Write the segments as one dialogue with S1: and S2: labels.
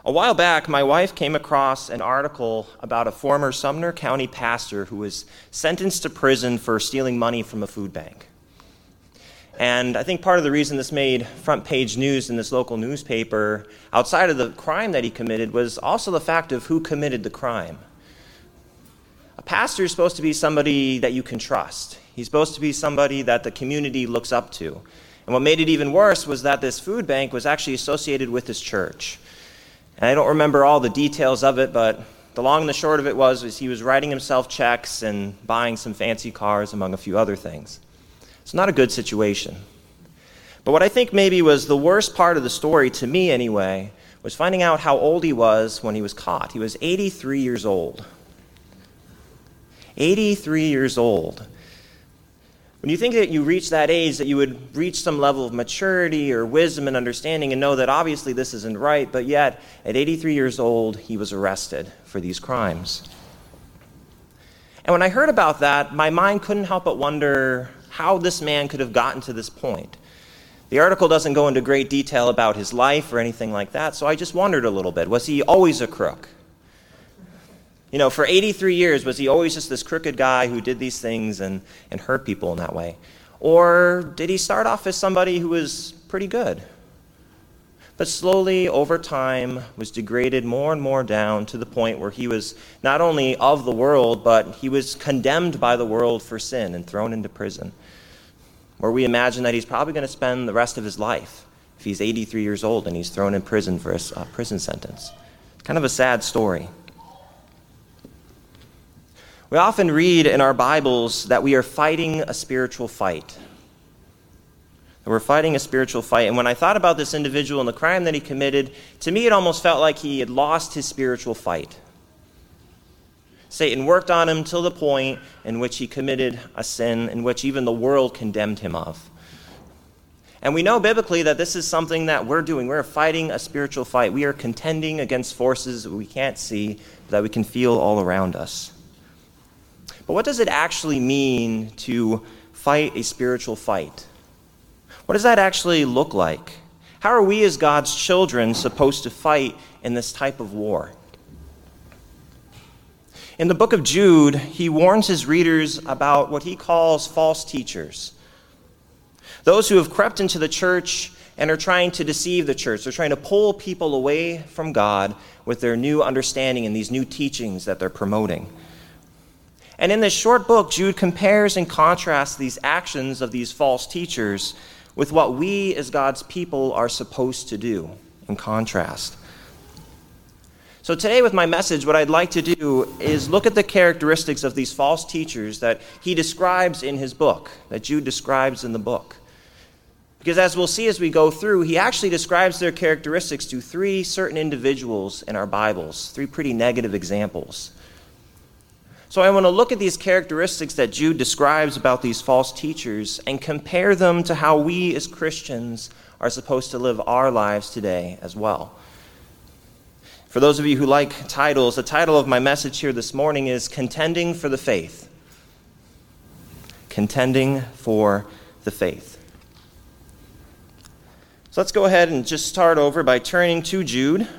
S1: A while back, my wife came across an article about a former Sumner County pastor who was sentenced to prison for stealing money from a food bank. And I think part of the reason this made front page news in this local newspaper, outside of the crime that he committed, was also the fact of who committed the crime. A pastor is supposed to be somebody that you can trust. He's supposed to be somebody that the community looks up to. And what made it even worse was that this food bank was actually associated with his church. And I don't remember all the details of it, but the long and the short of it was he was writing himself checks and buying some fancy cars, among a few other things. It's not a good situation. But what I think maybe was the worst part of the story, to me anyway, was finding out how old he was when he was caught. He was 83 years old. 83 years old. When you think that you reach that age, that you would reach some level of maturity or wisdom and understanding and know that obviously this isn't right, but yet at 83 years old, he was arrested for these crimes. And when I heard about that, my mind couldn't help but wonder how this man could have gotten to this point. The article doesn't go into great detail about his life or anything like that, so I just wondered a little bit. Was he always a crook? You know, for 83 years, was he always just this crooked guy who did these things and hurt people in that way? Or did he start off as somebody who was pretty good, but slowly, over time, was degraded more and more down to the point where he was not only of the world, but he was condemned by the world for sin and thrown into prison, where we imagine that he's probably going to spend the rest of his life if he's 83 years old and he's thrown in prison for a prison sentence. It's kind of a sad story. We often read in our Bibles that we are fighting a spiritual fight. That we're fighting a spiritual fight. And when I thought about this individual and the crime that he committed, to me it almost felt like he had lost his spiritual fight. Satan worked on him till the point in which he committed a sin in which even the world condemned him of. And we know biblically that this is something that we're doing. We're fighting a spiritual fight. We are contending against forces that we can't see, but that we can feel all around us. But what does it actually mean to fight a spiritual fight? What does that actually look like? How are we as God's children supposed to fight in this type of war? In the book of Jude, he warns his readers about what he calls false teachers. Those who have crept into the church and are trying to deceive the church. They're trying to pull people away from God with their new understanding and these new teachings that they're promoting. And in this short book, Jude compares and contrasts these actions of these false teachers with what we as God's people are supposed to do in contrast. So today with my message, what I'd like to do is look at the characteristics of these false teachers that he describes in his book, that Jude describes in the book. Because as we'll see as we go through, he actually describes their characteristics to three certain individuals in our Bibles, three pretty negative examples. So I want to look at these characteristics that Jude describes about these false teachers and compare them to how we as Christians are supposed to live our lives today as well. For those of you who like titles, the title of my message here this morning is Contending for the Faith. Contending for the Faith. So let's go ahead and just start over by turning to Jude.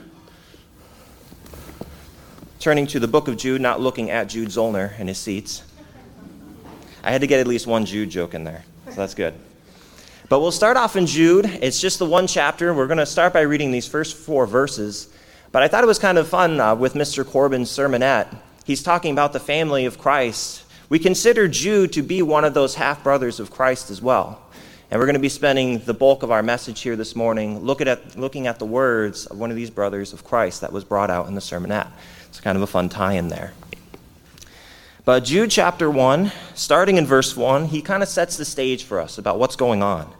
S1: Turning to the book of Jude, not looking at Jude Zollner and his seats. I had to get at least one Jude joke in there, so that's good. But we'll start off in Jude. It's just the one chapter. We're going to start by reading these first 4 verses. But I thought it was kind of fun with Mr. Corbin's sermonette. He's talking about the family of Christ. We consider Jude to be one of those half-brothers of Christ as well. And we're going to be spending the bulk of our message here this morning looking at the words of one of these brothers of Christ that was brought out in the sermonette. It's kind of a fun tie-in there. But Jude chapter 1, starting in verse 1, he kind of sets the stage for us about what's going on.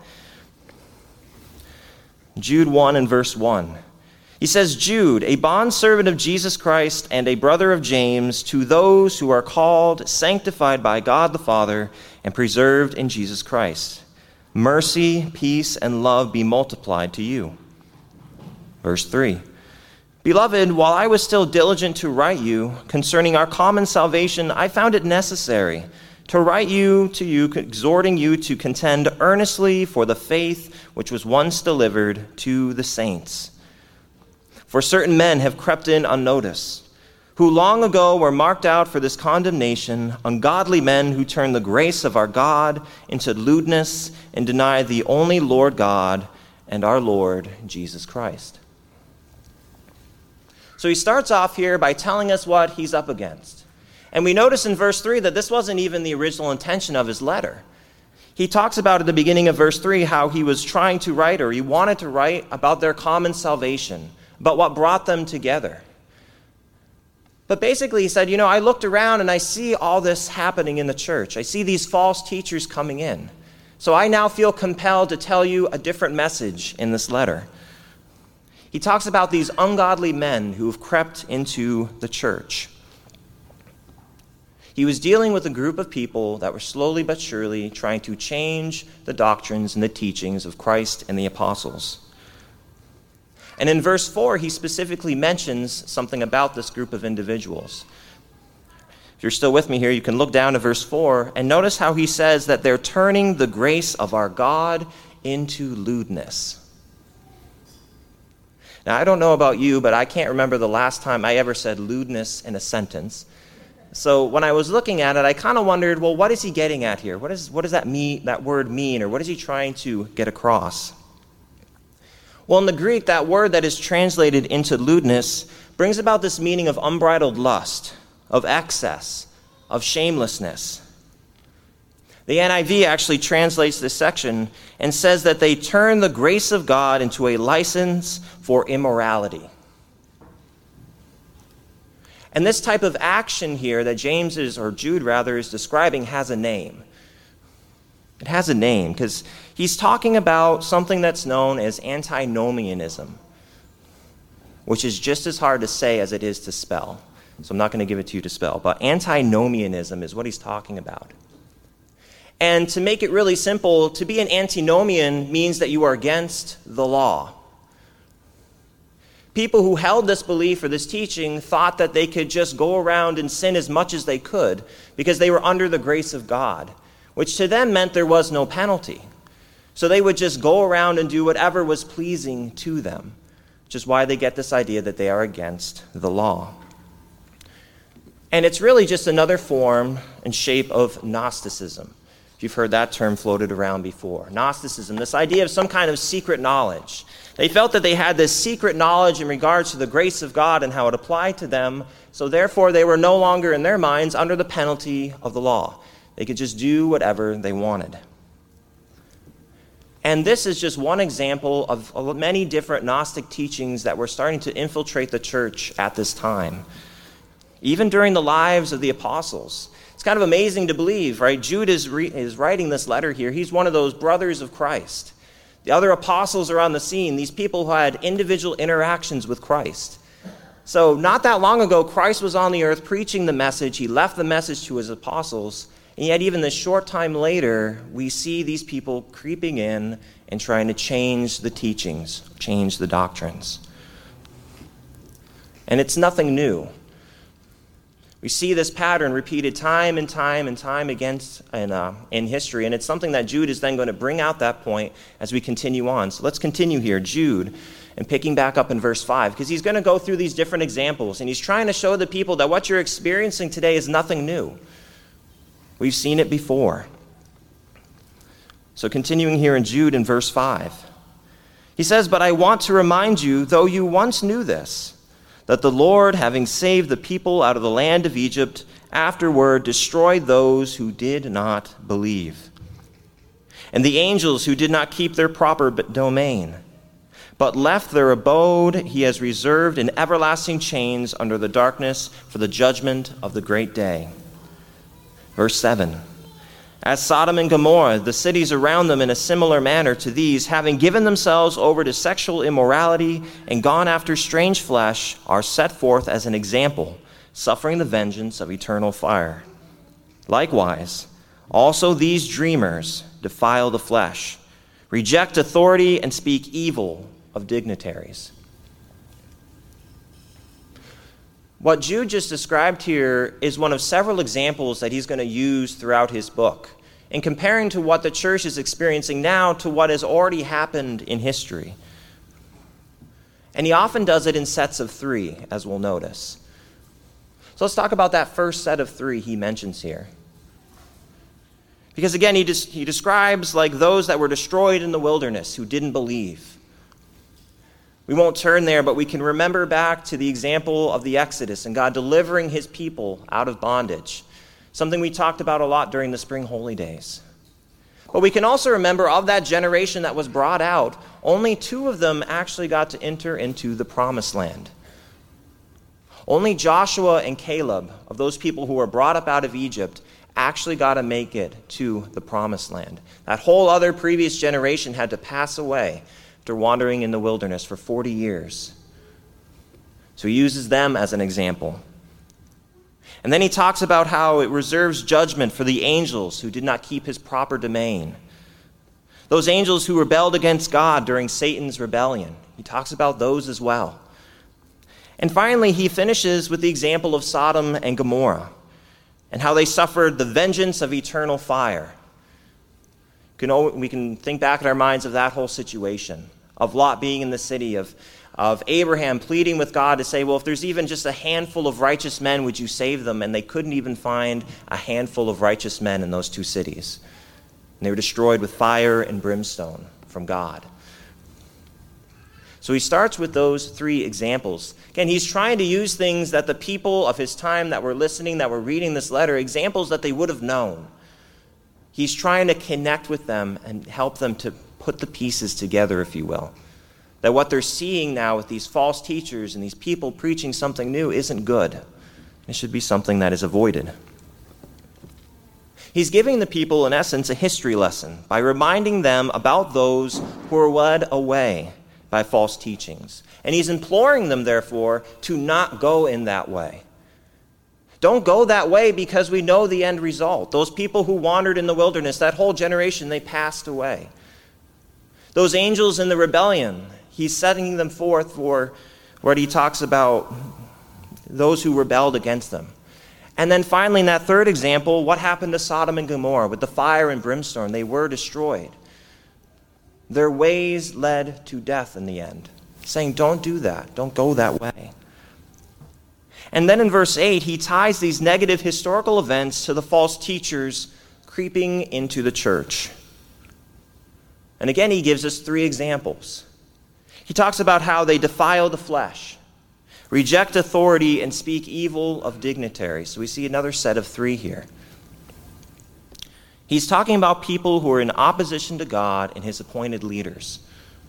S1: Jude 1 and verse 1. He says, Jude, a bondservant of Jesus Christ and a brother of James, to those who are called, sanctified by God the Father, and preserved in Jesus Christ. Mercy, peace, and love be multiplied to you. Verse 3. Beloved, while I was still diligent to write you concerning our common salvation, I found it necessary to write to you, exhorting you to contend earnestly for the faith which was once delivered to the saints. For certain men have crept in unnoticed, who long ago were marked out for this condemnation, ungodly men who turn the grace of our God into lewdness and deny the only Lord God and our Lord Jesus Christ. So he starts off here by telling us what he's up against. And we notice in verse 3 that this wasn't even the original intention of his letter. He talks about at the beginning of verse 3 how he was trying to write, or he wanted to write, about their common salvation, about what brought them together. But basically he said, I looked around and I see all this happening in the church. I see these false teachers coming in. So I now feel compelled to tell you a different message in this letter. He talks about these ungodly men who have crept into the church. He was dealing with a group of people that were slowly but surely trying to change the doctrines and the teachings of Christ and the apostles. And in verse 4, he specifically mentions something about this group of individuals. If you're still with me here, you can look down to verse 4 and notice how he says that they're turning the grace of our God into lewdness. Now, I don't know about you, but I can't remember the last time I ever said lewdness in a sentence. So when I was looking at it, I kind of wondered, well, what is he getting at here? What does that word mean, or what is he trying to get across? Well, in the Greek, that word that is translated into lewdness brings about this meaning of unbridled lust, of excess, of shamelessness. The NIV actually translates this section and says that they turn the grace of God into a license for immorality. And this type of action here that Jude is describing has a name. It has a name because he's talking about something that's known as antinomianism, which is just as hard to say as it is to spell. So I'm not going to give it to you to spell, but antinomianism is what he's talking about. And to make it really simple, to be an antinomian means that you are against the law. People who held this belief or this teaching thought that they could just go around and sin as much as they could because they were under the grace of God, which to them meant there was no penalty. So they would just go around and do whatever was pleasing to them, which is why they get this idea that they are against the law. And it's really just another form and shape of Gnosticism. If you've heard that term floated around before. Gnosticism, this idea of some kind of secret knowledge. They felt that they had this secret knowledge in regards to the grace of God and how it applied to them, so therefore they were no longer in their minds under the penalty of the law. They could just do whatever they wanted. And this is just one example of many different Gnostic teachings that were starting to infiltrate the church at this time. Even during the lives of the apostles. It's kind of amazing to believe, right? Jude is writing this letter here. He's one of those brothers of Christ. The other apostles are on the scene, these people who had individual interactions with Christ. So not that long ago, Christ was on the earth preaching the message. He left the message to his apostles. And yet even this short time later, we see these people creeping in and trying to change the teachings, change the doctrines. And it's nothing new. We see this pattern repeated time and time and time again in history, and it's something that Jude is then going to bring out that point as we continue on. So let's continue here, Jude, and picking back up in verse 5, because he's going to go through these different examples, and he's trying to show the people that what you're experiencing today is nothing new. We've seen it before. So continuing here in Jude in verse 5, he says, "But I want to remind you, though you once knew this, that the Lord, having saved the people out of the land of Egypt, afterward destroyed those who did not believe. And the angels who did not keep their proper domain, but left their abode, he has reserved in everlasting chains under the darkness for the judgment of the great day." Verse 7, "As Sodom and Gomorrah, the cities around them in a similar manner to these, having given themselves over to sexual immorality and gone after strange flesh, are set forth as an example, suffering the vengeance of eternal fire. Likewise, also these dreamers defile the flesh, reject authority, and speak evil of dignitaries." What Jude just described here is one of several examples that he's going to use throughout his book, in comparing to what the church is experiencing now to what has already happened in history. And he often does it in sets of 3, as we'll notice. So let's talk about that first set of 3 he mentions here. Because again, he describes like those that were destroyed in the wilderness who didn't believe. We won't turn there, but we can remember back to the example of the Exodus and God delivering his people out of bondage, something we talked about a lot during the spring holy days. But we can also remember of that generation that was brought out, only 2 of them actually got to enter into the promised land. Only Joshua and Caleb, of those people who were brought up out of Egypt, actually got to make it to the promised land. That whole other previous generation had to pass away after wandering in the wilderness for 40 years. So he uses them as an example. And then he talks about how it reserves judgment for the angels who did not keep his proper domain. Those angels who rebelled against God during Satan's rebellion. He talks about those as well. And finally, he finishes with the example of Sodom and Gomorrah and how they suffered the vengeance of eternal fire. We can think back in our minds of that whole situation, of Lot being in the city, of Abraham pleading with God to say, well, if there's even just a handful of righteous men, would you save them? And they couldn't even find a handful of righteous men in those 2 cities. And they were destroyed with fire and brimstone from God. So he starts with those 3 examples. Again, he's trying to use things that the people of his time that were listening, that were reading this letter, examples that they would have known. He's trying to connect with them and help them to put the pieces together, if you will. That what they're seeing now with these false teachers and these people preaching something new isn't good. It should be something that is avoided. He's giving the people, in essence, a history lesson by reminding them about those who are led away by false teachings. And he's imploring them, therefore, to not go in that way. Don't go that way because we know the end result. Those people who wandered in the wilderness, that whole generation, they passed away. Those angels in the rebellion, he's setting them forth for what he talks about those who rebelled against them. And then finally, in that third example, what happened to Sodom and Gomorrah with the fire and brimstone? They were destroyed. Their ways led to death in the end, saying, don't do that. Don't go that way. And then in verse 8, he ties these negative historical events to the false teachers creeping into the church. And again, he gives us 3 examples. He talks about how they defile the flesh, reject authority, and speak evil of dignitaries. So we see another set of 3 here. He's talking about people who are in opposition to God and his appointed leaders.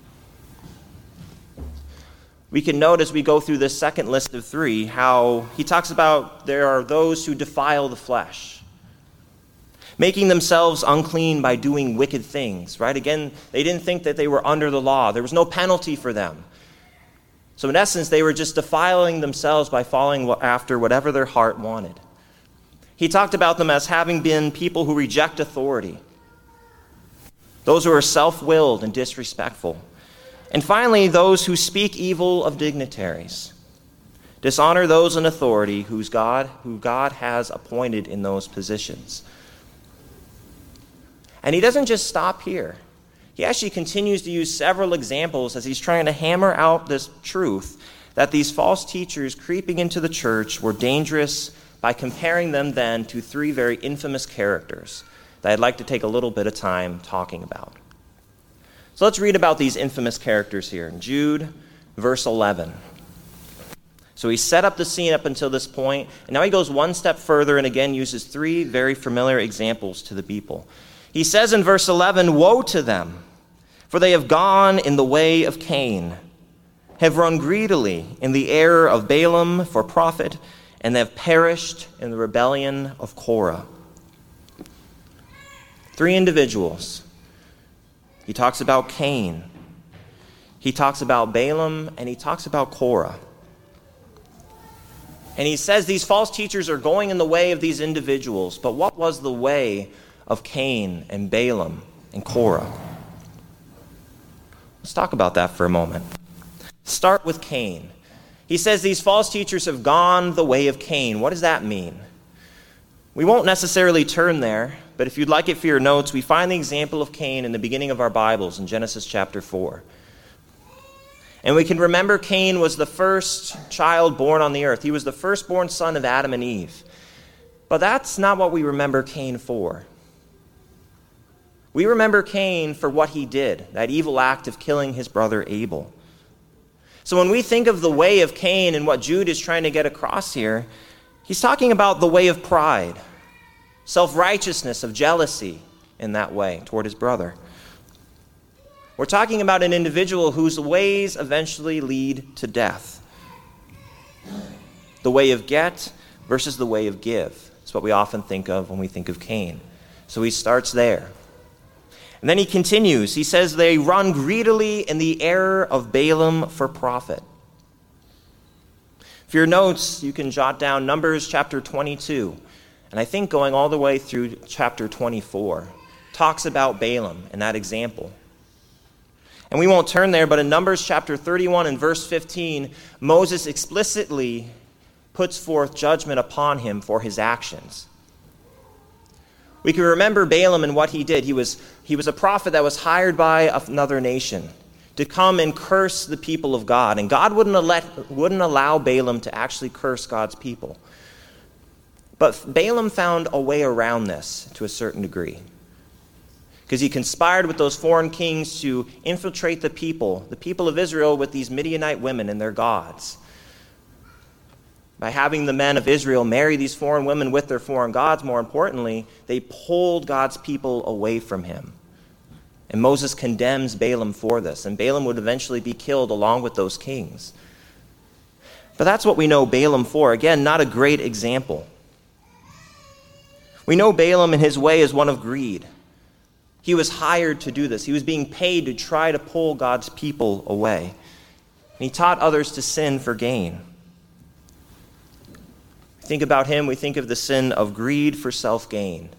S1: We can note as we go through this second list of 3 how he talks about there are those who defile the flesh, making themselves unclean by doing wicked things, right? Again, they didn't think that they were under the law. There was no penalty for them. So in essence, they were just defiling themselves by following after whatever their heart wanted. He talked about them as having been people who reject authority, those who are self-willed and disrespectful. And finally, those who speak evil of dignitaries, dishonor those in authority who God has appointed in those positions. And he doesn't just stop here. He actually continues to use several examples as he's trying to hammer out this truth that these false teachers creeping into the church were dangerous by comparing them then to 3 very infamous characters that I'd like to take a little bit of time talking about. So let's read about these infamous characters here in Jude, verse 11. So he set up the scene up until this point, and now he goes one step further and again uses 3 very familiar examples to the people. He says in verse 11, "Woe to them, for they have gone in the way of Cain, have run greedily in the error of Balaam for profit, and have perished in the rebellion of Korah." 3 individuals. He talks about Cain, he talks about Balaam, and he talks about Korah. And he says these false teachers are going in the way of these individuals. But what was the way of Cain and Balaam and Korah? Let's talk about that for a moment. Start with Cain. He says these false teachers have gone the way of Cain. What does that mean? We won't necessarily turn there, but if you'd like it for your notes, we find the example of Cain in the beginning of our Bibles in Genesis chapter 4. And we can remember Cain was the first child born on the earth. He was the firstborn son of Adam and Eve. But that's not what we remember Cain for. We remember Cain for what he did, that evil act of killing his brother Abel. So when we think of the way of Cain and what Jude is trying to get across here, he's talking about the way of pride, self-righteousness, of jealousy in that way toward his brother. We're talking about an individual whose ways eventually lead to death. The way of get versus the way of give. That's what we often think of when we think of Cain. So he starts there. And then he continues. He says, they run greedily in the error of Balaam for profit. For your notes, you can jot down Numbers chapter 22. And I think going all the way through chapter 24 talks about Balaam and that example. And we won't turn there, but in Numbers chapter 31 and verse 15, Moses explicitly puts forth judgment upon him for his actions. We can remember Balaam and what he did. He was a prophet that was hired by another nation to come and curse the people of God. And God wouldn't allow Balaam to actually curse God's people. But Balaam found a way around this to a certain degree, because he conspired with those foreign kings to infiltrate the people of Israel, with these Midianite women and their gods. By having the men of Israel marry these foreign women with their foreign gods, more importantly, they pulled God's people away from him. And Moses condemns Balaam for this, and Balaam would eventually be killed along with those kings. But that's what we know Balaam for. Again, not a great example. We know Balaam in his way is one of greed. He was hired to do this. He was being paid to try to pull God's people away. And he taught others to sin for gain. Think about him, we think of the sin of greed for self-gain.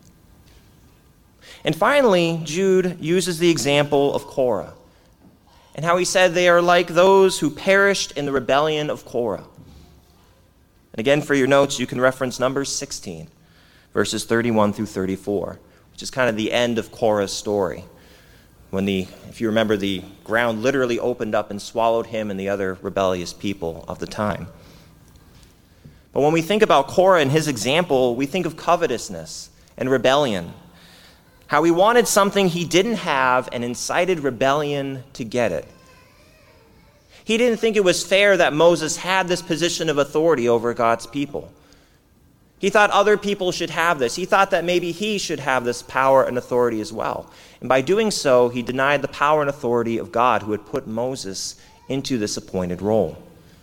S1: And finally, Jude uses the example of Korah and how he said they are like those who perished in the rebellion of Korah. And again, for your notes, you can reference Numbers 16, verses 31 through 34, which is kind of the end of Korah's story. When if you remember, the ground literally opened up and swallowed him and the other rebellious people of the time. But when we think about Korah and his example, we think of covetousness and rebellion. How he wanted something he didn't have and incited rebellion to get it. He didn't think it was fair that Moses had this position of authority over God's people. He thought other people should have this. He thought that maybe he should have this power and authority as well. And by doing so, he denied the power and authority of God, who had put Moses into this appointed role.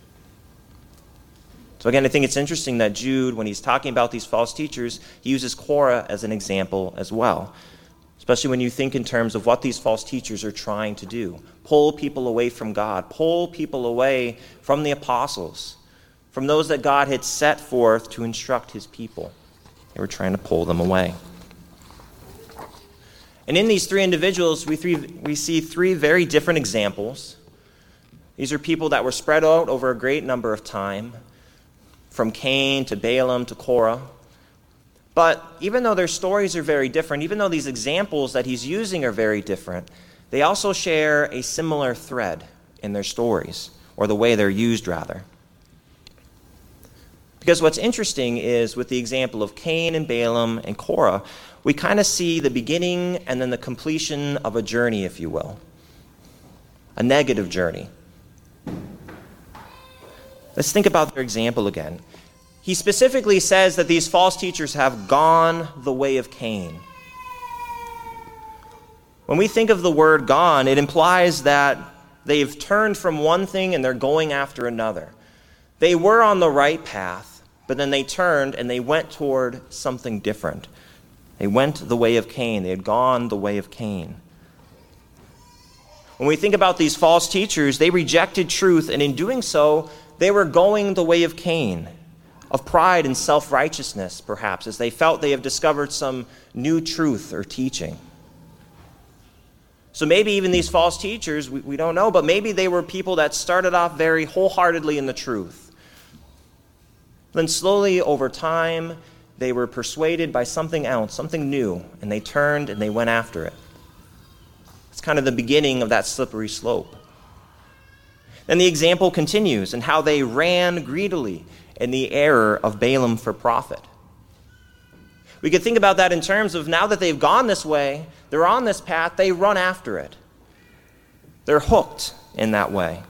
S1: So again, I think it's interesting that Jude, when he's talking about these false teachers, he uses Korah as an example as well. Especially when you think in terms of what these false teachers are trying to do. Pull people away from God. Pull people away from the apostles. From those that God had set forth to instruct his people. They were trying to pull them away. And in these three individuals, we see three very different examples. These are people that were spread out over a great number of time. From Cain to Balaam to Korah. But even though their stories are very different, even though these examples that he's using are very different, they also share a similar thread in their stories, or the way they're used, rather. Because what's interesting is with the example of Cain and Balaam and Korah, we kind of see the beginning and then the completion of a journey, if you will. A negative journey. Let's think about their example again. He specifically says that these false teachers have gone the way of Cain. When we think of the word gone, it implies that they've turned from one thing and they're going after another. They were on the right path, but then they turned and they went toward something different. They went the way of Cain. They had gone the way of Cain. When we think about these false teachers, they rejected truth, and in doing so, they were going the way of Cain, of pride and self-righteousness, perhaps, as they felt they have discovered some new truth or teaching. So maybe even these false teachers, we don't know, but maybe they were people that started off very wholeheartedly in the truth. Then slowly, over time, they were persuaded by something else, something new, and they turned and they went after it. It's kind of the beginning of that slippery slope. Then the example continues in how they ran greedily in the error of Balaam for profit. We could think about that in terms of now that they've gone this way, they're on this path, they run after it. They're hooked in that way.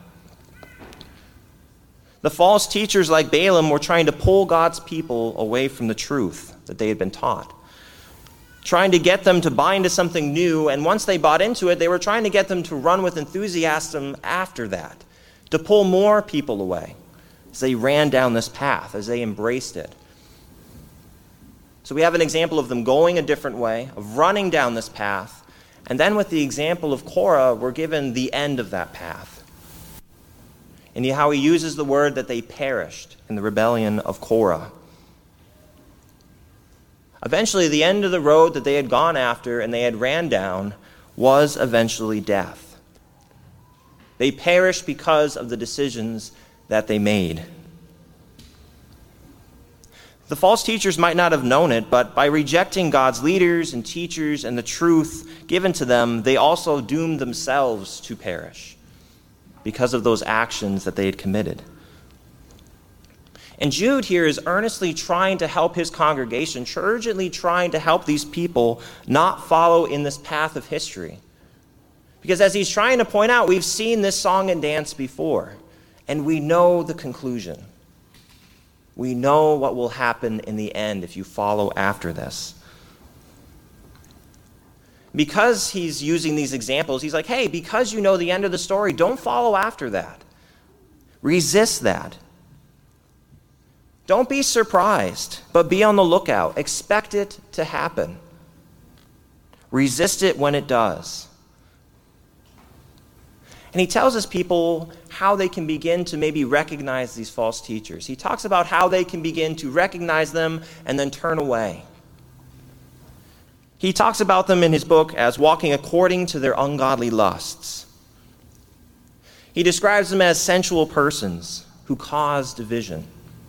S1: The false teachers like Balaam were trying to pull God's people away from the truth that they had been taught, trying to get them to buy into something new, and once they bought into it, they were trying to get them to run with enthusiasm after that, to pull more people away as they ran down this path, as they embraced it. So we have an example of them going a different way, of running down this path, and then with the example of Korah, we're given the end of that path. And how he uses the word that they perished in the rebellion of Korah. Eventually, the end of the road that they had gone after and they had ran down was eventually death. They perished because of the decisions that they made. The false teachers might not have known it, but by rejecting God's leaders and teachers and the truth given to them, they also doomed themselves to perish because of those actions that they had committed. And Jude here is earnestly trying to help his congregation, urgently trying to help these people not follow in this path of history. Because as he's trying to point out, we've seen this song and dance before, and we know the conclusion. We know what will happen in the end if you follow after this. Because he's using these examples, he's like, hey, because you know the end of the story, don't follow after that. Resist that. Don't be surprised, but be on the lookout. Expect it to happen. Resist it when it does. And he tells his people how they can begin to maybe recognize these false teachers. He talks about how they can begin to recognize them and then turn away. He talks about them in his book as walking according to their ungodly lusts. He describes them as sensual persons who cause division.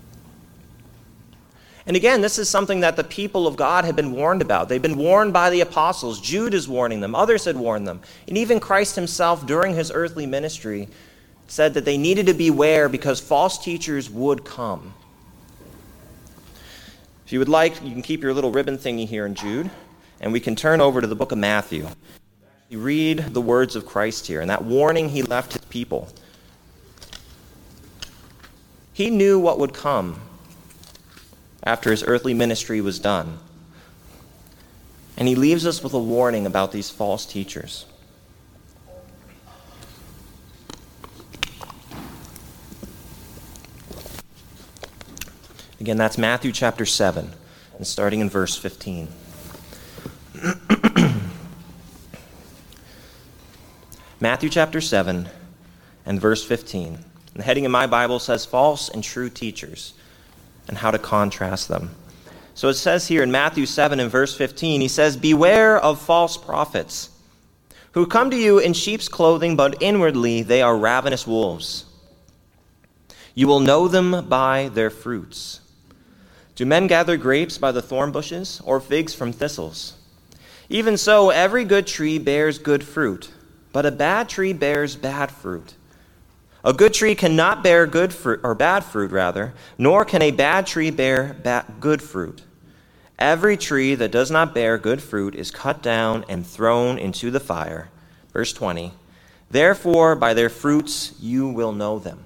S1: And again, this is something that the people of God had been warned about. They've been warned by the apostles. Jude is warning them. Others had warned them. And even Christ himself, during his earthly ministry, said that they needed to beware because false teachers would come. If you would like, you can keep your little ribbon thingy here in Jude, and we can turn over to the book of Matthew. You read the words of Christ here and that warning he left his people. He knew what would come after his earthly ministry was done. And he leaves us with a warning about these false teachers. Again, that's Matthew chapter 7, and starting in verse 15. Matthew chapter 7 and verse 15. The heading in my Bible says, False and True Teachers, and how to contrast them. So it says here in Matthew 7 and verse 15, he says, Beware of false prophets, who come to you in sheep's clothing, but inwardly they are ravenous wolves. You will know them by their fruits. Do men gather grapes by the thorn bushes, or figs from thistles? Even so, every good tree bears good fruit, but a bad tree bears bad fruit. A good tree cannot bear good fruit, or bad fruit rather, nor can a bad tree bear good fruit. Every tree that does not bear good fruit is cut down and thrown into the fire. Verse 20. Therefore, by their fruits you will know them.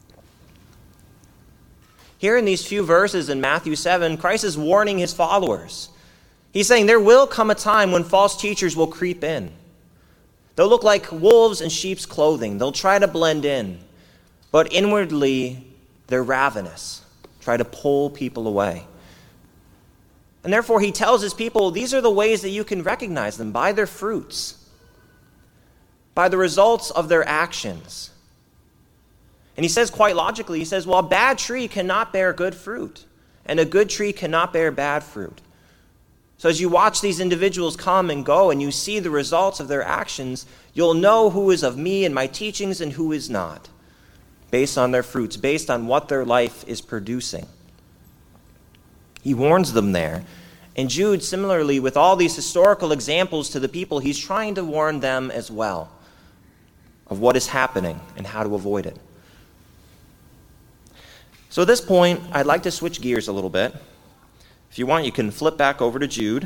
S1: Here in these few verses in Matthew 7, Christ is warning his followers. He's saying there will come a time when false teachers will creep in. They'll look like wolves in sheep's clothing. They'll try to blend in. But inwardly, they're ravenous, try to pull people away. And therefore, he tells his people, these are the ways that you can recognize them, by their fruits, by the results of their actions. And he says quite logically, he says, well, a bad tree cannot bear good fruit, and a good tree cannot bear bad fruit. So as you watch these individuals come and go and you see the results of their actions, you'll know who is of me and my teachings and who is not, based on their fruits, based on what their life is producing. He warns them there. And Jude, similarly, with all these historical examples to the people, he's trying to warn them as well of what is happening and how to avoid it. So at this point, I'd like to switch gears a little bit. If you want, you can flip back over to Jude.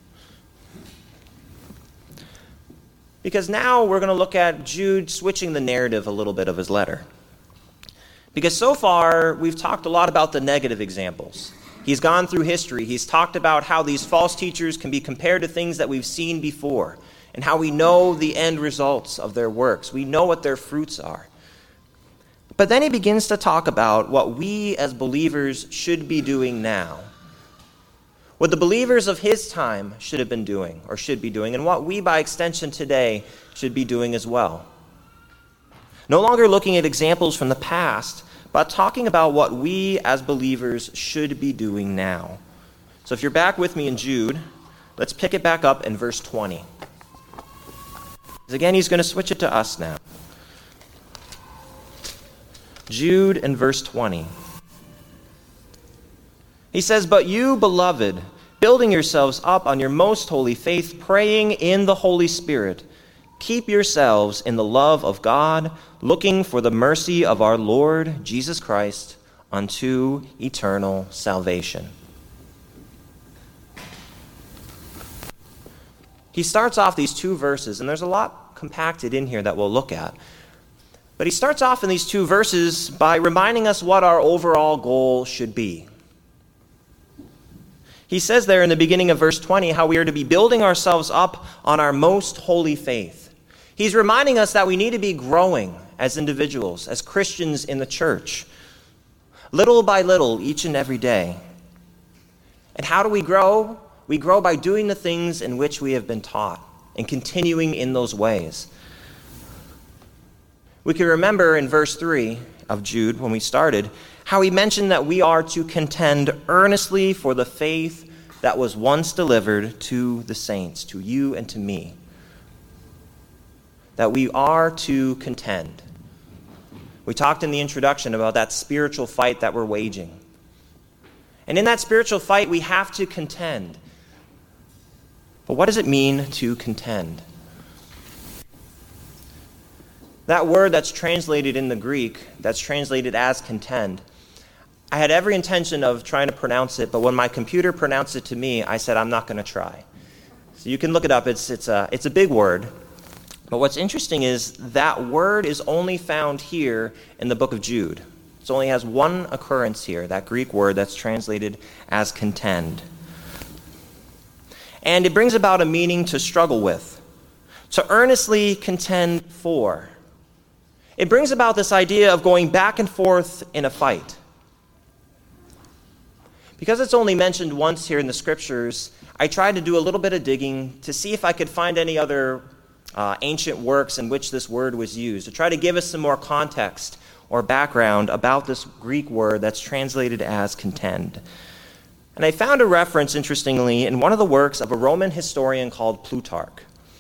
S1: Because now we're going to look at Jude switching the narrative a little bit of his letter. Because so far, we've talked a lot about the negative examples. He's gone through history. He's talked about how these false teachers can be compared to things that we've seen before, and how we know the end results of their works. We know what their fruits are. But then he begins to talk about what we as believers should be doing now. What the believers of his time should have been doing, or should be doing, and what we, by extension today, should be doing as well. No longer looking at examples from the past, but talking about what we as believers should be doing now. So if you're back with me in Jude, let's pick it back up in verse 20. Because again, he's going to switch it to us now. Jude and verse 20. He says, "But you, beloved, building yourselves up on your most holy faith, praying in the Holy Spirit, keep yourselves in the love of God, looking for the mercy of our Lord Jesus Christ unto eternal salvation." He starts off these two verses, and there's a lot compacted in here that we'll look at. But he starts off in these two verses by reminding us what our overall goal should be. He says there in the beginning of verse 20 how we are to be building ourselves up on our most holy faith. He's reminding us that we need to be growing as individuals, as Christians in the church, little by little, each and every day. And how do we grow? We grow by doing the things in which we have been taught and continuing in those ways. We can remember in verse 3 of Jude, when we started, how he mentioned that we are to contend earnestly for the faith that was once delivered to the saints, to you and to me. That we are to contend. We talked in the introduction about that spiritual fight that we're waging. And in that spiritual fight, we have to contend. But what does it mean to contend? That word that's translated in the Greek, that's translated as contend, I had every intention of trying to pronounce it, but when my computer pronounced it to me, I said, I'm not going to try. So you can look it up. It's a big word. But what's interesting is that word is only found here in the book of Jude. It only has one occurrence here, that Greek word that's translated as contend. And it brings about a meaning to struggle with, to earnestly contend for. It brings about this idea of going back and forth in a fight. Because it's only mentioned once here in the scriptures, I tried to do a little bit of digging to see if I could find any other ancient works in which this word was used, to try to give us some more context or background about this Greek word that's translated as contend. And I found a reference, interestingly, in one of the works of a Roman historian called Plutarch.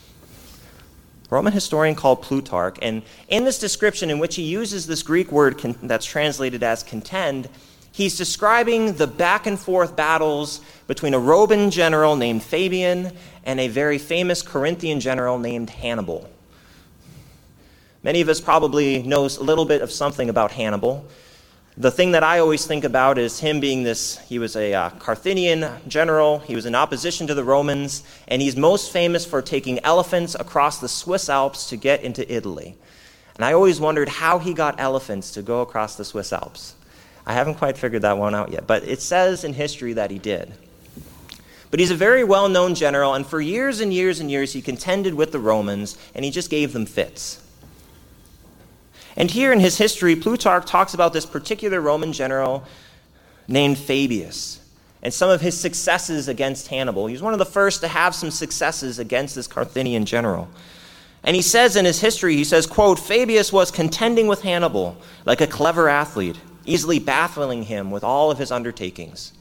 S1: And in this description in which he uses this Greek word that's translated as contend, he's describing the back and forth battles between a Roman general named Fabian and a very famous Corinthian general named Hannibal. Many of us probably know a little bit of something about Hannibal. The thing that I always think about is him being he was a Carthaginian general. He was in opposition to the Romans, and he's most famous for taking elephants across the Swiss Alps to get into Italy. And I always wondered how he got elephants to go across the Swiss Alps. I haven't quite figured that one out yet, but it says in history that he did. But he's a very well-known general, and for years and years and years he contended with the Romans, and he just gave them fits. And here in his history, Plutarch talks about this particular Roman general named Fabius and some of his successes against Hannibal. He was one of the first to have some successes against this Carthaginian general. And he says in his history, he says, quote, "Fabius was contending with Hannibal like a clever athlete, easily baffling him with all of his undertakings."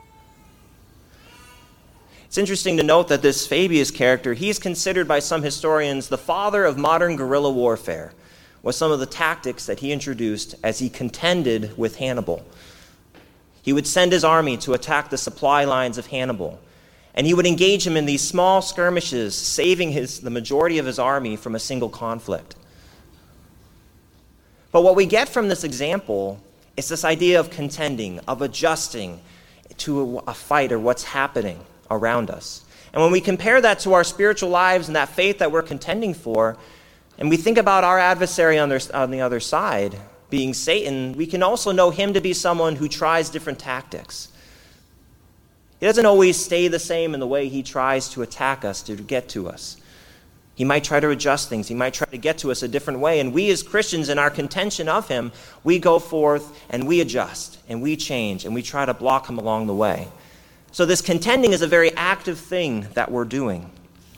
S1: It's interesting to note that this Fabius character, he's considered by some historians the father of modern guerrilla warfare, with some of the tactics that he introduced as he contended with Hannibal. He would send his army to attack the supply lines of Hannibal, and he would engage him in these small skirmishes, saving the majority of his army from a single conflict. But what we get from this example It's this idea of contending, of adjusting to a fight or what's happening around us. And when we compare that to our spiritual lives and that faith that we're contending for, and we think about our adversary on the other side, being Satan, we can also know him to be someone who tries different tactics. He doesn't always stay the same in the way he tries to attack us, to get to us. He might try to adjust things. He might try to get to us a different way. And we as Christians, in our contention of him, we go forth and we adjust and we change and we try to block him along the way. So this contending is a very active thing that we're doing.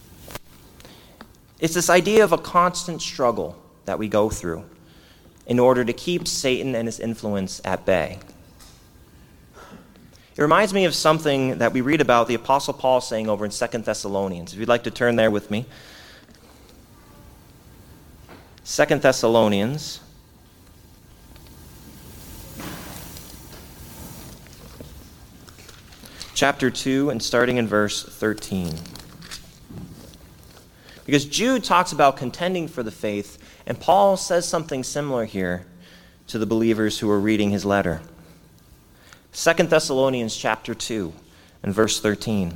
S1: It's this idea of a constant struggle that we go through in order to keep Satan and his influence at bay. It reminds me of something that we read about the Apostle Paul saying over in 2 Thessalonians. If you'd like to turn there with me. 2 Thessalonians chapter 2 and starting in verse 13. Because Jude talks about contending for the faith, and Paul says something similar here to the believers who are reading his letter. 2 Thessalonians chapter 2 and verse 13.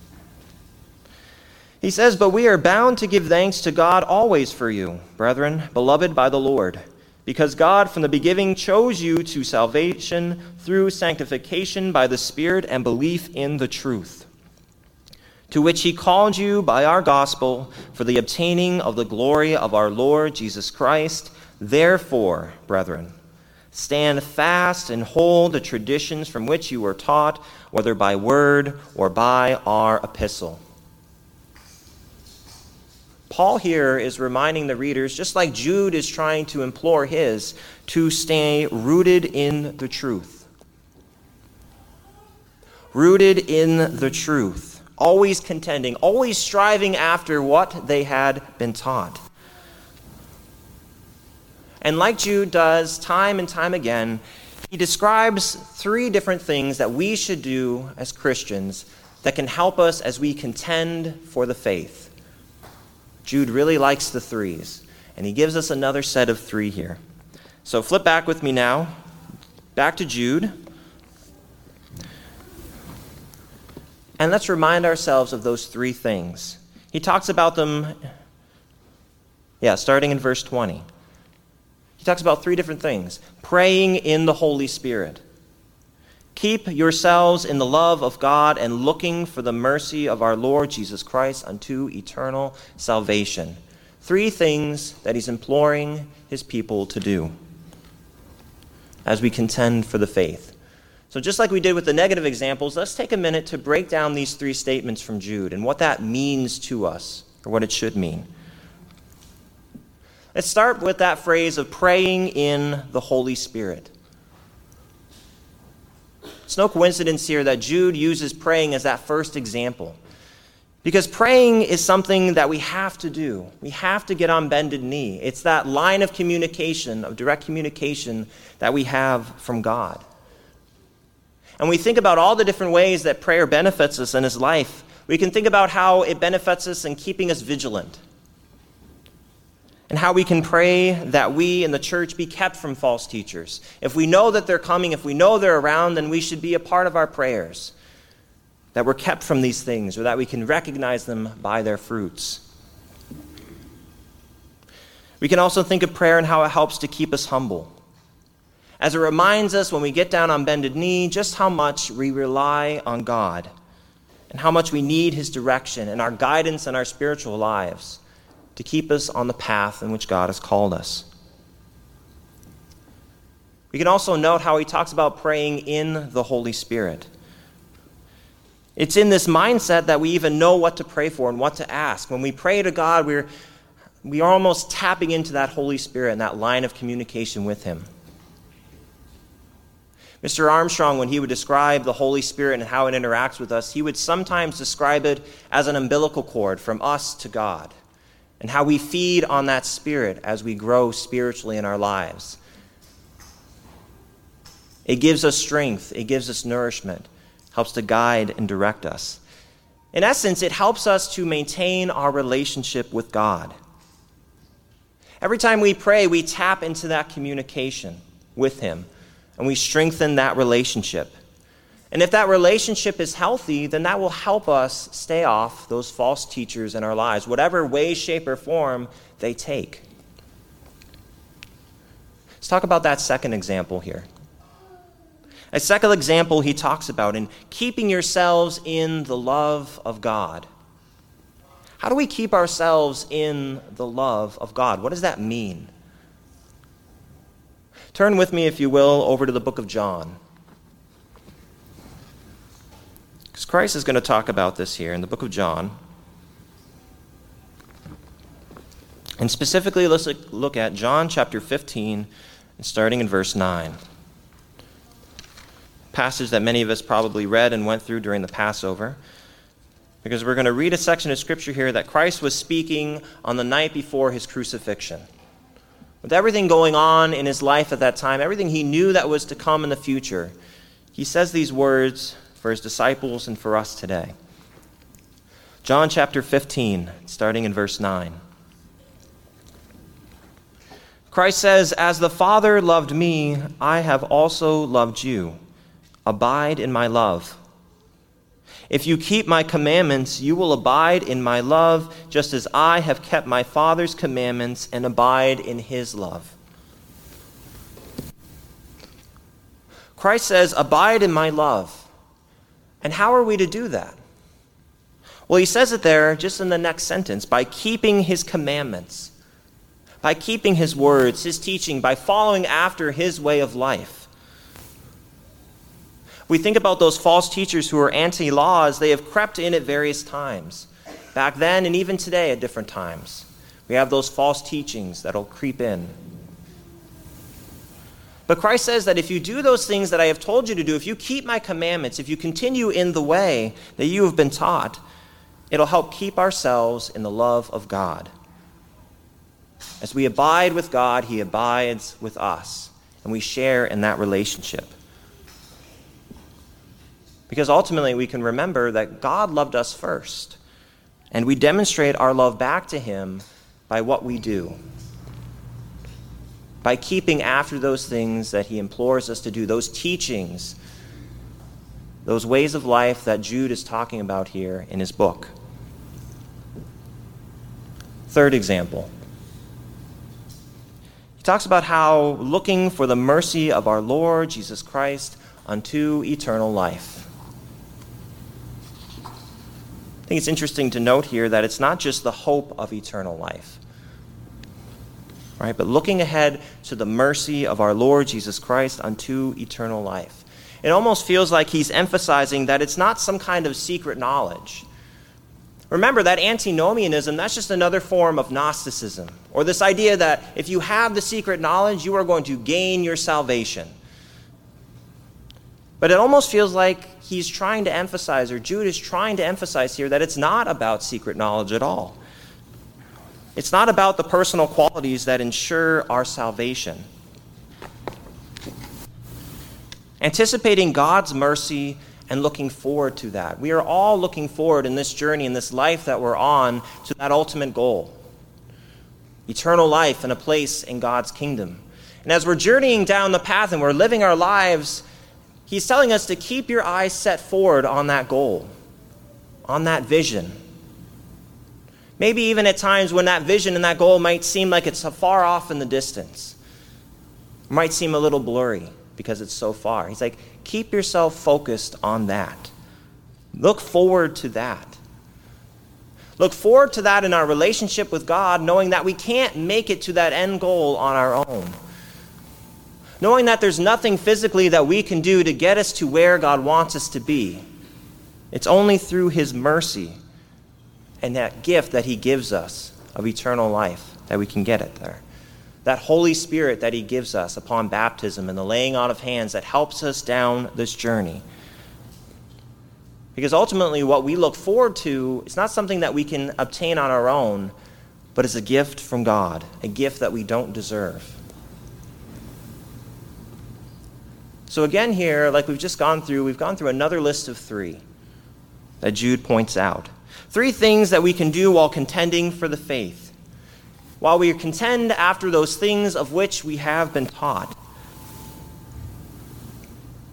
S1: He says, "But we are bound to give thanks to God always for you, brethren, beloved by the Lord, because God from the beginning chose you to salvation through sanctification by the Spirit and belief in the truth, to which he called you by our gospel for the obtaining of the glory of our Lord Jesus Christ. Therefore, brethren, stand fast and hold the traditions from which you were taught, whether by word or by our epistle." Paul here is reminding the readers, just like Jude is trying to implore his, to stay rooted in the truth. Rooted in the truth. Always contending, always striving after what they had been taught. And like Jude does time and time again, he describes 3 different things that we should do as Christians that can help us as we contend for the faith. Jude really likes the 3s, and he gives us another set of 3 here. So flip back with me now, back to Jude. And let's remind ourselves of those 3 things. He talks about them, starting in verse 20. He talks about 3 different things. Praying in the Holy Spirit. Keep yourselves in the love of God and looking for the mercy of our Lord Jesus Christ unto eternal salvation. 3 things that he's imploring his people to do as we contend for the faith. So just like we did with the negative examples, let's take a minute to break down these 3 statements from Jude and what that means to us, or what it should mean. Let's start with that phrase of praying in the Holy Spirit. It's no coincidence here that Jude uses praying as that first example, because praying is something that we have to do. We have to get on bended knee. It's that line of communication, of direct communication that we have from God. And we think about all the different ways that prayer benefits us in his life. We can think about how it benefits us in keeping us vigilant, and how we can pray that we in the church be kept from false teachers. If we know that they're coming, if we know they're around, then we should be a part of our prayers, that we're kept from these things, or that we can recognize them by their fruits. We can also think of prayer and how it helps to keep us humble, as it reminds us when we get down on bended knee just how much we rely on God and how much we need his direction and our guidance in our spiritual lives to keep us on the path in which God has called us. We can also note how he talks about praying in the Holy Spirit. It's in this mindset that we even know what to pray for and what to ask. When we pray to God, we are almost tapping into that Holy Spirit and that line of communication with him. Mr. Armstrong, when he would describe the Holy Spirit and how it interacts with us, he would sometimes describe it as an umbilical cord from us to God, and how we feed on that Spirit as we grow spiritually in our lives. It gives us strength. It gives us nourishment. Helps to guide and direct us. In essence, it helps us to maintain our relationship with God. Every time we pray, we tap into that communication with him. and we strengthen that relationship. And if that relationship is healthy, then that will help us stay off those false teachers in our lives, whatever way, shape, or form they take. Let's talk about that second example here. A second example he talks about in keeping yourselves in the love of God. How do we keep ourselves in the love of God? What does that mean? Turn with me, if you will, over to the book of John. Because Christ is going to talk about this here in the book of John. And specifically, let's look at John chapter 15, and starting in verse 9. Passage that many of us probably read and went through during the Passover. Because we're going to read a section of Scripture here that Christ was speaking on the night before his crucifixion. With everything going on in his life at that time, everything he knew that was to come in the future, he says these words for his disciples and for us today. John chapter 15, starting in verse 9. Christ says, "As the Father loved me, I have also loved you. Abide in my love. If you keep my commandments, you will abide in my love, just as I have kept my Father's commandments and abide in his love." Christ says, abide in my love. And how are we to do that? Well, he says it there just in the next sentence, by keeping his commandments, by keeping his words, his teaching, by following after his way of life. We think about those false teachers who are anti-laws. They have crept in at various times. Back then and even today at different times. We have those false teachings that'll creep in. But Christ says that if you do those things that I have told you to do, if you keep my commandments, if you continue in the way that you have been taught, it'll help keep ourselves in the love of God. As we abide with God, he abides with us, and we share in that relationship. Because ultimately we can remember that God loved us first, and we demonstrate our love back to him by what we do, by keeping after those things that he implores us to do, those teachings, those ways of life that Jude is talking about here in his book. Third example. He talks about how looking for the mercy of our Lord Jesus Christ unto eternal life. I think it's interesting to note here that it's not just the hope of eternal life, right? But looking ahead to the mercy of our Lord Jesus Christ unto eternal life. It almost feels like he's emphasizing that it's not some kind of secret knowledge. Remember that antinomianism, that's just another form of Gnosticism, or this idea that if you have the secret knowledge, you are going to gain your salvation. But it almost feels like he's trying to emphasize, or Jude is trying to emphasize here, that it's not about secret knowledge at all. It's not about the personal qualities that ensure our salvation. Anticipating God's mercy and looking forward to that. We are all looking forward in this journey, in this life that we're on, to that ultimate goal. Eternal life and a place in God's kingdom. And as we're journeying down the path and we're living our lives, he's telling us to keep your eyes set forward on that goal, on that vision. Maybe even at times when that vision and that goal might seem like it's far off in the distance. It might seem a little blurry because it's so far. He's like, keep yourself focused on that. Look forward to that. Look forward to that in our relationship with God, knowing that we can't make it to that end goal on our own. Knowing that there's nothing physically that we can do to get us to where God wants us to be. It's only through his mercy and that gift that he gives us of eternal life that we can get it there. That Holy Spirit that he gives us upon baptism and the laying on of hands that helps us down this journey. Because ultimately what we look forward to is not something that we can obtain on our own, but is a gift from God, a gift that we don't deserve. So again here, like we've gone through another list of 3 that Jude points out. 3 things that we can do while contending for the faith, while we contend after those things of which we have been taught.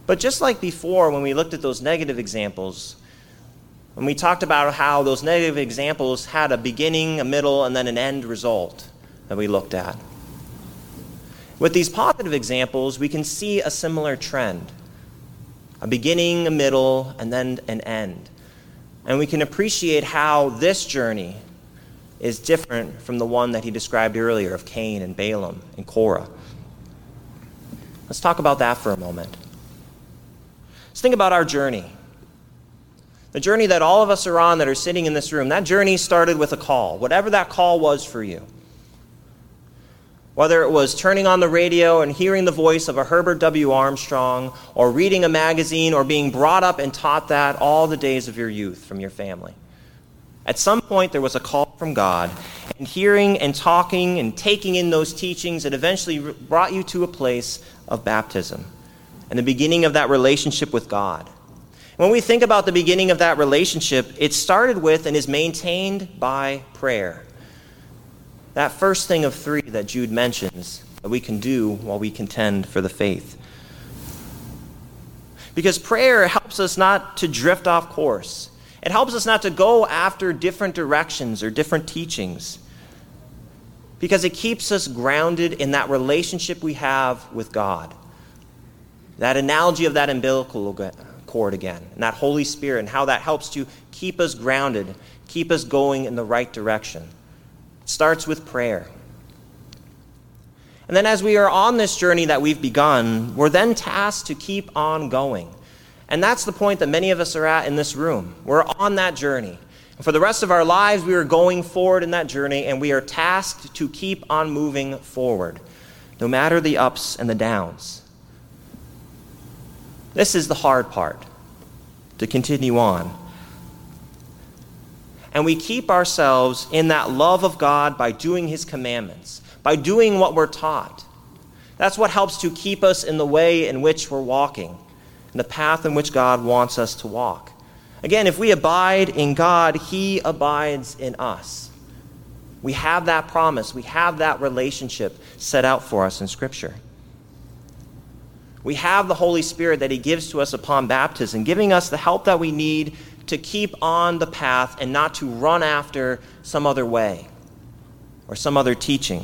S1: But just like before, when we looked at those negative examples, when we talked about how those negative examples had a beginning, a middle, and then an end result that we looked at. With these positive examples, we can see a similar trend. A beginning, a middle, and then an end. And we can appreciate how this journey is different from the one that he described earlier of Cain and Balaam and Korah. Let's talk about that for a moment. Let's think about our journey. The journey that all of us are on that are sitting in this room, that journey started with a call, whatever that call was for you. Whether it was turning on the radio and hearing the voice of a Herbert W. Armstrong, or reading a magazine, or being brought up and taught that all the days of your youth from your family. At some point, there was a call from God, and hearing and talking and taking in those teachings, it eventually brought you to a place of baptism and the beginning of that relationship with God. When we think about the beginning of that relationship, it started with and is maintained by prayer. That first thing of three that Jude mentions that we can do while we contend for the faith. Because prayer helps us not to drift off course. It helps us not to go after different directions or different teachings. Because it keeps us grounded in that relationship we have with God. That analogy of that umbilical cord again, and that Holy Spirit, and how that helps to keep us grounded, keep us going in the right direction. It starts with prayer. And then as we are on this journey that we've begun, we're then tasked to keep on going. And that's the point that many of us are at in this room. We're on that journey. And for the rest of our lives, we are going forward in that journey, and we are tasked to keep on moving forward, no matter the ups and the downs. This is the hard part, to continue on. And we keep ourselves in that love of God by doing his commandments, by doing what we're taught. That's what helps to keep us in the way in which we're walking, in the path in which God wants us to walk. Again, if we abide in God, he abides in us. We have that promise. We have that relationship set out for us in Scripture. We have the Holy Spirit that he gives to us upon baptism, giving us the help that we need to keep on the path and not to run after some other way or some other teaching.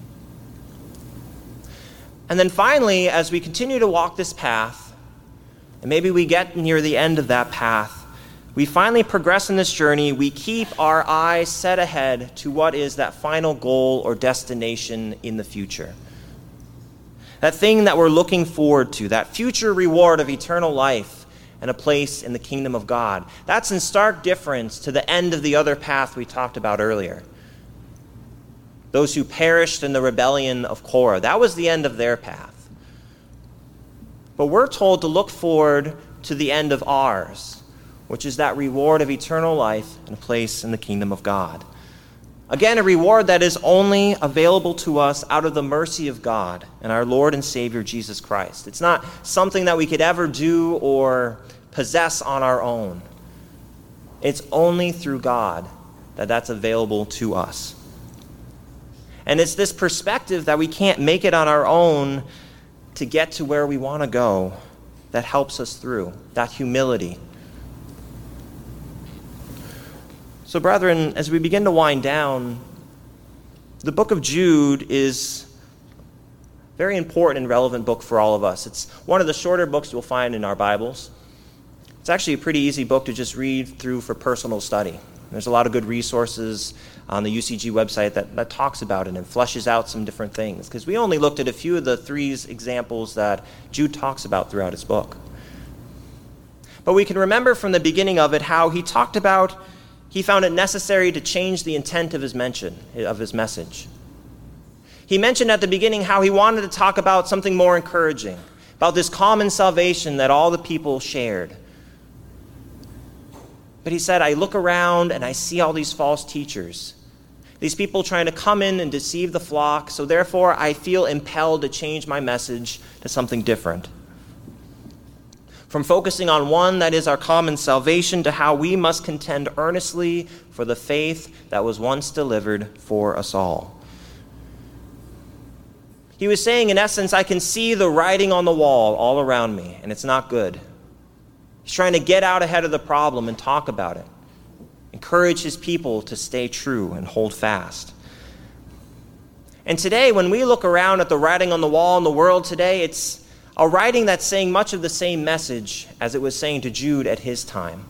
S1: And then finally, as we continue to walk this path, and maybe we get near the end of that path, we finally progress in this journey, we keep our eyes set ahead to what is that final goal or destination in the future. That thing that we're looking forward to, that future reward of eternal life and a place in the kingdom of God. That's in stark difference to the end of the other path we talked about earlier. Those who perished in the rebellion of Korah, that was the end of their path. But we're told to look forward to the end of ours, which is that reward of eternal life and a place in the kingdom of God. Again, a reward that is only available to us out of the mercy of God and our Lord and Savior Jesus Christ. It's not something that we could ever do or possess on our own. It's only through God that that's available to us. And it's this perspective that we can't make it on our own to get to where we want to go that helps us through, that humility. So, brethren, as we begin to wind down, the book of Jude is a very important and relevant book for all of us. It's one of the shorter books you'll find in our Bibles. It's actually a pretty easy book to just read through for personal study. There's a lot of good resources on the UCG website that talks about it and fleshes out some different things, because we only looked at a few of the three examples that Jude talks about throughout his book. But we can remember from the beginning of it how he talked about he found it necessary to change the intent of his message. He mentioned at the beginning how he wanted to talk about something more encouraging, about this common salvation that all the people shared. But he said, I look around and I see all these false teachers, these people trying to come in and deceive the flock, so therefore I feel impelled to change my message to something different. From focusing on one that is our common salvation to how we must contend earnestly for the faith that was once delivered for us all. He was saying, in essence, I can see the writing on the wall all around me, and it's not good. He's trying to get out ahead of the problem and talk about it. Encourage his people to stay true and hold fast. And today, when we look around at the writing on the wall in the world today, it's a writing that's saying much of the same message as it was saying to Jude at his time.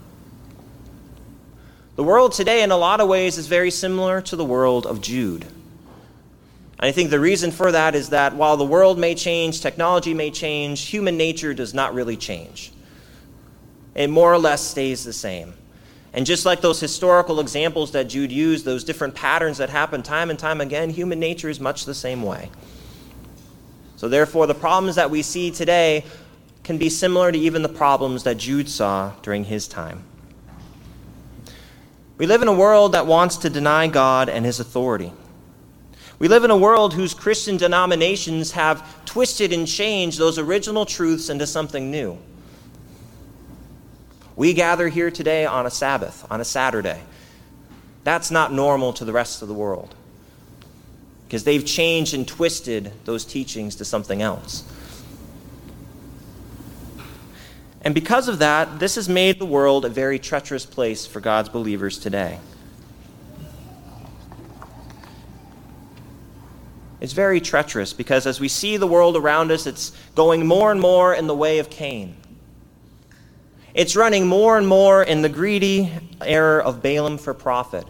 S1: The world today, in a lot of ways, is very similar to the world of Jude. And I think the reason for that is that while the world may change, technology may change, human nature does not really change. It more or less stays the same. And just like those historical examples that Jude used, those different patterns that happen time and time again, human nature is much the same way. So therefore, the problems that we see today can be similar to even the problems that Jude saw during his time. We live in a world that wants to deny God and his authority. We live in a world whose Christian denominations have twisted and changed those original truths into something new. We gather here today on a Sabbath, on a Saturday. That's not normal to the rest of the world because they've changed and twisted those teachings to something else. And because of that, this has made the world a very treacherous place for God's believers today. It's very treacherous because as we see the world around us, it's going more and more in the way of Cain. It's running more and more in the greedy error of Balaam for profit.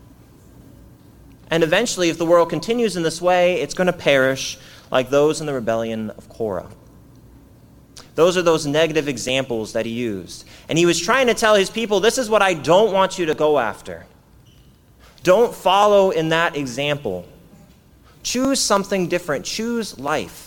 S1: And eventually, if the world continues in this way, it's going to perish like those in the rebellion of Korah. Those are those negative examples that he used. And he was trying to tell his people, this is what I don't want you to go after. Don't follow in that example. Choose something different. Choose life.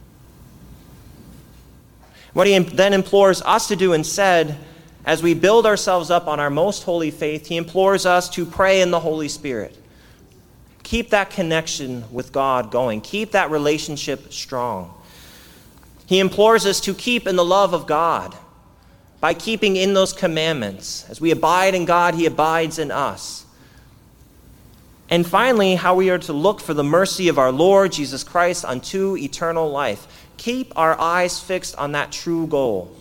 S1: What he then implores us to do instead, as we build ourselves up on our most holy faith, he implores us to pray in the Holy Spirit. Keep that connection with God going. Keep that relationship strong. He implores us to keep in the love of God by keeping in those commandments. As we abide in God, he abides in us. And finally, how we are to look for the mercy of our Lord Jesus Christ unto eternal life. Keep our eyes fixed on that true goal.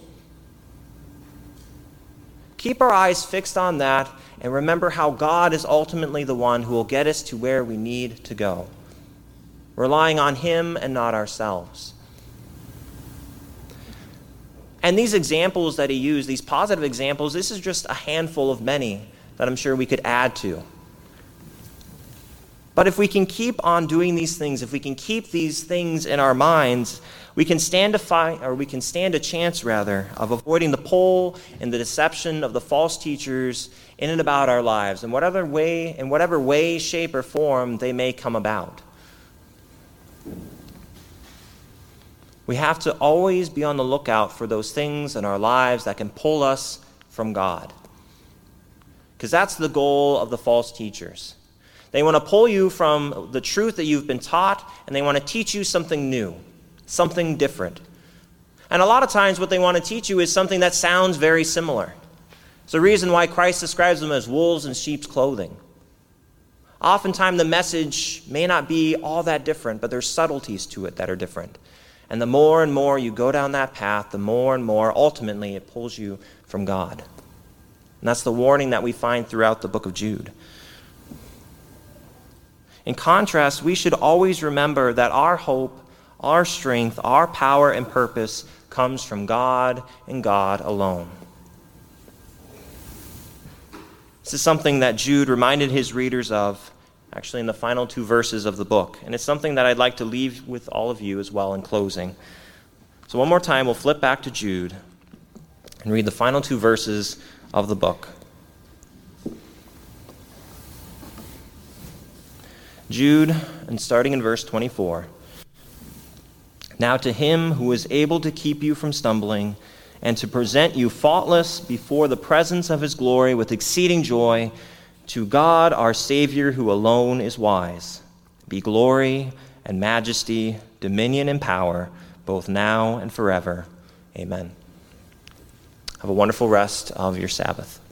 S1: Keep our eyes fixed on that and remember how God is ultimately the one who will get us to where we need to go, relying on him and not ourselves. And these examples that he used, these positive examples, this is just a handful of many that I'm sure we could add to. But if we can keep on doing these things, if we can keep these things in our minds, we can stand a chance of avoiding the pull and the deception of the false teachers in and about our lives, in whatever way, shape, or form they may come about. We have to always be on the lookout for those things in our lives that can pull us from God. Because that's the goal of the false teachers. They want to pull you from the truth that you've been taught, and they want to teach you something new, something different. And a lot of times what they want to teach you is something that sounds very similar. It's the reason why Christ describes them as wolves in sheep's clothing. Oftentimes the message may not be all that different, but there's subtleties to it that are different. And the more and more you go down that path, the more and more ultimately it pulls you from God. And that's the warning that we find throughout the book of Jude. In contrast, we should always remember that our hope, our strength, our power and purpose comes from God and God alone. This is something that Jude reminded his readers of, actually in the final 2 verses of the book. And it's something that I'd like to leave with all of you as well in closing. So one more time, we'll flip back to Jude and read the final 2 verses of the book. Jude, and starting in verse 24. Now to him who is able to keep you from stumbling and to present you faultless before the presence of his glory with exceeding joy, to God our Savior, who alone is wise, be glory and majesty, dominion and power, both now and forever. Amen. Have a wonderful rest of your Sabbath.